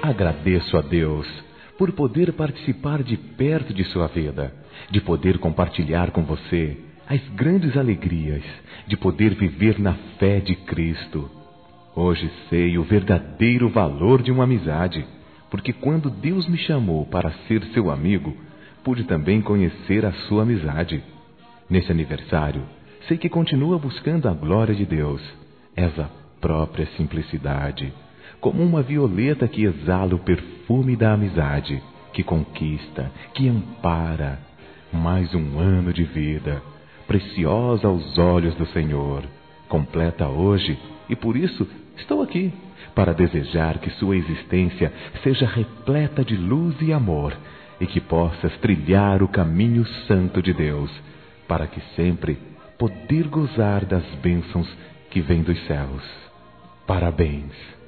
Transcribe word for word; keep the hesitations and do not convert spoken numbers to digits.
Agradeço a Deus por poder participar de perto de sua vida, de poder compartilhar com você as grandes alegrias, de poder viver na fé de Cristo. Hoje sei o verdadeiro valor de uma amizade, porque quando Deus me chamou para ser seu amigo, pude também conhecer a sua amizade. Nesse aniversário, sei que continua buscando a glória de Deus. És a própria simplicidade, como uma violeta que exala o perfume da amizade, que conquista, que ampara. Mais um ano de vida, preciosa aos olhos do Senhor, completa hoje, e por isso estou aqui, para desejar que sua existência seja repleta de luz e amor, e que possas trilhar o caminho santo de Deus, para que sempre poder gozar das bênçãos que vêm dos céus. Parabéns!